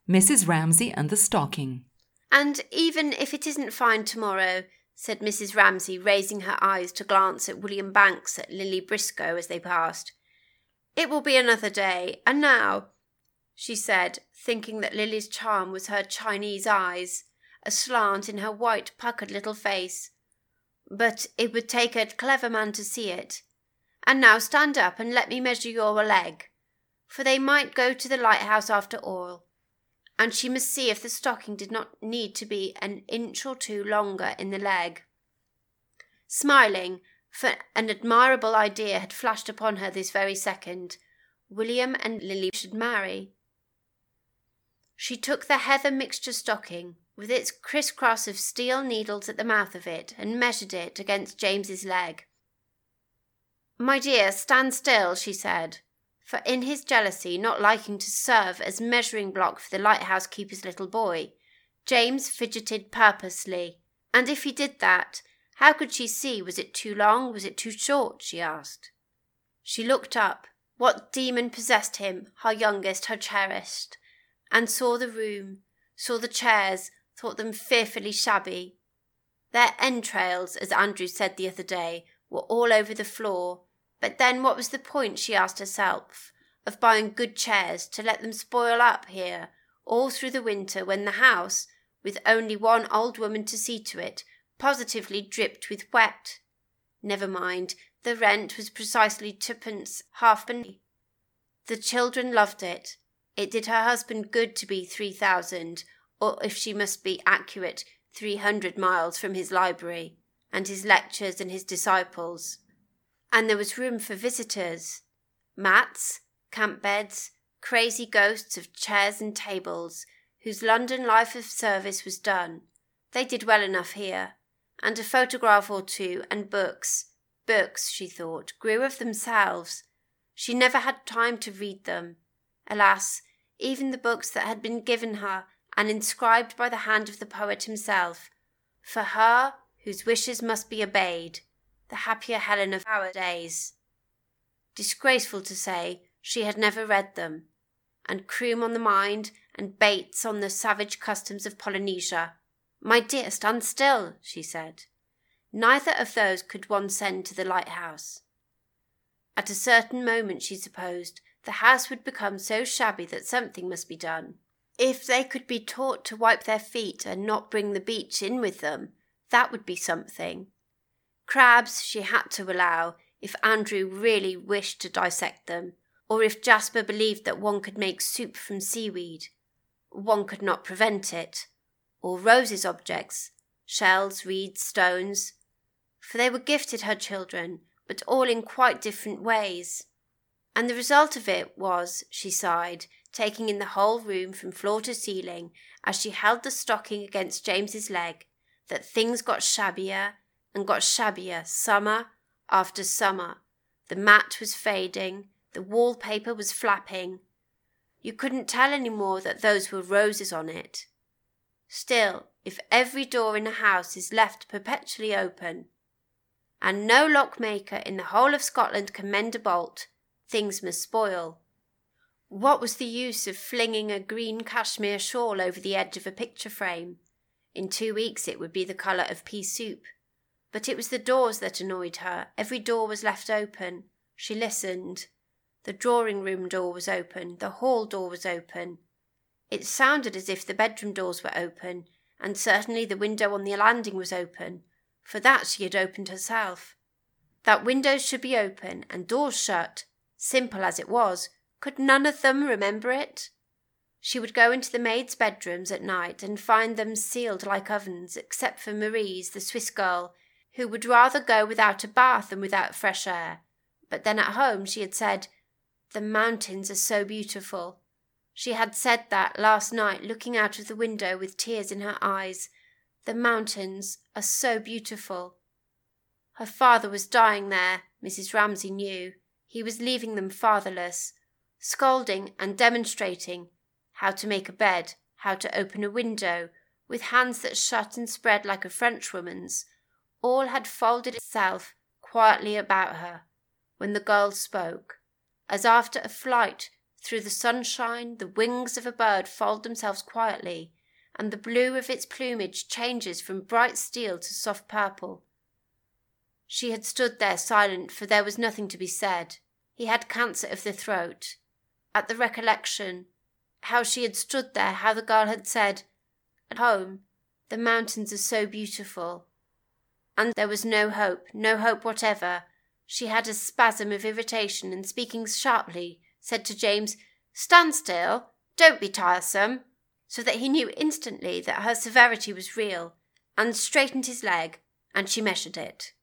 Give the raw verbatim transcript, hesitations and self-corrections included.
Missus Ramsay and the Stocking. And even if it isn't fine tomorrow, said Missus Ramsay, raising her eyes to glance at William Banks and Lily Briscoe as they passed, it will be another day. And now, she said, thinking that Lily's charm was her Chinese eyes, aslant in her white, puckered little face. But it would take a clever man to see it. And now stand up and let me measure your leg, for they might go to the lighthouse after all, and she must see if the stocking did not need to be an inch or two longer in the leg. Smiling, for an admirable idea had flashed upon her this very second, William and Lily should marry. She took the heather mixture stocking, with its criss-cross of steel needles at the mouth of it, and measured it against James's leg. "My dear, stand still," she said, for in his jealousy, not liking to serve as measuring block for the lighthouse keeper's little boy, James fidgeted purposely, and if he did that, how could she see? Was it too long? Was it too short? She asked. She looked up. What demon possessed him, her youngest, her cherished, and saw the room, saw the chairs, thought them fearfully shabby. Their entrails, as Andrew said the other day, were all over the floor. But then what was the point, she asked herself, of buying good chairs to let them spoil up here all through the winter when the house, with only one old woman to see to it, positively dripped with wet? Never mind, the rent was precisely twopence halfpenny. The children loved it. It did her husband good to be three thousand, or if she must be accurate, three hundred miles from his library, and his lectures and his disciples. And there was room for visitors, mats, camp beds, crazy ghosts of chairs and tables, whose London life of service was done. They did well enough here, and a photograph or two, and books, books, she thought, grew of themselves. She never had time to read them. Alas, even the books that had been given her and inscribed by the hand of the poet himself, for her whose wishes must be obeyed, the happier Helen of our days. Disgraceful to say, she had never read them, and Croom on the mind, and Bates on the savage customs of Polynesia. "My dear, stand still," she said. Neither of those could one send to the lighthouse. At a certain moment, she supposed, the house would become so shabby that something must be done. If they could be taught to wipe their feet and not bring the beach in with them, that would be something. Crabs she had to allow, if Andrew really wished to dissect them, or if Jasper believed that one could make soup from seaweed. One could not prevent it. Or Rose's objects, shells, reeds, stones. For they were gifted her children, but all in quite different ways. And the result of it was, she sighed, taking in the whole room from floor to ceiling, as she held the stocking against James's leg, that things got shabbier and got shabbier summer after summer. The mat was fading, the wallpaper was flapping. You couldn't tell any more that those were roses on it. Still, if every door in a house is left perpetually open, and no lockmaker in the whole of Scotland can mend a bolt, things must spoil. What was the use of flinging a green cashmere shawl over the edge of a picture frame? In two weeks it would be the colour of pea soup. But it was the doors that annoyed her. Every door was left open. She listened. The drawing-room door was open. The hall door was open. It sounded as if the bedroom doors were open, and certainly the window on the landing was open, for that she had opened herself. That windows should be open and doors shut, simple as it was, could none of them remember it? She would go into the maids' bedrooms at night and find them sealed like ovens, except for Marie's, the Swiss girl, who would rather go without a bath than without fresh air. But then at home she had said, "The mountains are so beautiful." She had said that last night, looking out of the window with tears in her eyes. "The mountains are so beautiful." Her father was dying there, Missus Ramsay knew. He was leaving them fatherless, scolding and demonstrating how to make a bed, how to open a window, with hands that shut and spread like a Frenchwoman's. All had folded itself quietly about her, when the girl spoke, as after a flight Through the sunshine, the wings of a bird fold themselves quietly, and the blue of its plumage changes from bright steel to soft purple. She had stood there silent, for there was nothing to be said. He had cancer of the throat. At the recollection, how she had stood there, how the girl had said, "At home, the mountains are so beautiful." And there was no hope, no hope whatever. She had a spasm of irritation, and speaking sharply, said to James, "Stand still, don't be tiresome," so that he knew instantly that her severity was real, and straightened his leg, and she measured it.